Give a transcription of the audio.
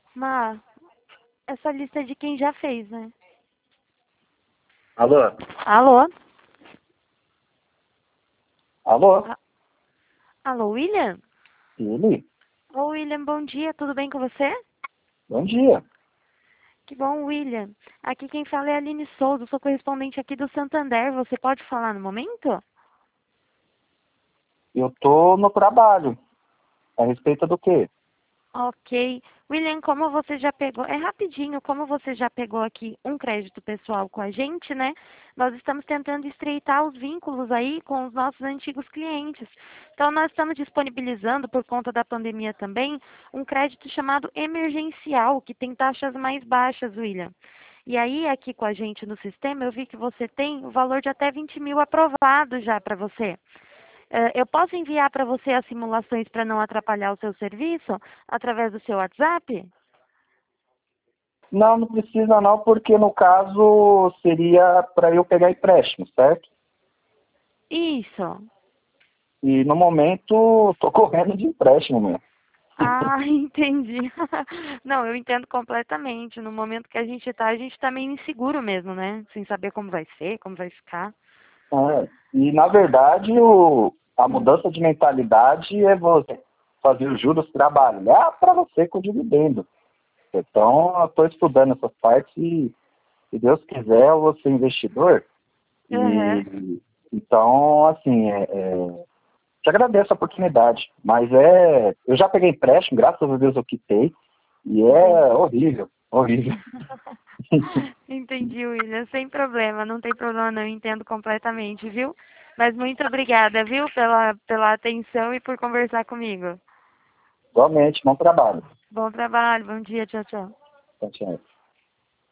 Má, essa lista é de quem já fez, né? Alô? Alô? Alô? A- Alô, William? Ele? Ô, William, bom dia, tudo bem com você? Bom dia. Que bom, William. Aqui quem fala é a Aline Souza, sou correspondente aqui do Santander. Você pode falar no momento? Eu tô no trabalho. A respeito do quê? Ok. William, como você já pegou, é rapidinho, como você já pegou aqui um crédito pessoal com a gente, né? Nós estamos tentando estreitar os vínculos aí com os nossos antigos clientes. Então, nós estamos disponibilizando, por conta da pandemia também, um crédito chamado emergencial, que tem taxas mais baixas, William. E aí, aqui com a gente no sistema, eu vi que você tem o valor de até 20 mil aprovado já para você. Eu posso enviar para você as simulações para não atrapalhar o seu serviço através do seu WhatsApp? Não, não precisa não, porque no caso seria para eu pegar empréstimo, certo? Isso. E no momento tô correndo de empréstimo mesmo. Ah, entendi. Não, eu entendo completamente. No momento que a gente está meio inseguro mesmo, né? Sem saber como vai ser, como vai ficar. É. E na verdade a mudança de mentalidade é você fazer os juros trabalhar para você com o dividendo. Então eu estou estudando essas partes e, se Deus quiser, eu vou ser investidor. Aham. E então, assim, te agradeço a oportunidade, mas eu já peguei empréstimo, graças a Deus eu quitei, e é Entendi. horrível, horrível. Entendi, William. Sem problema, não tem problema não, eu entendo completamente, viu? Mas muito obrigada, viu, pela atenção e por conversar comigo. Igualmente, bom trabalho. Bom trabalho, bom dia, tchau, tchau. Tchau, tchau.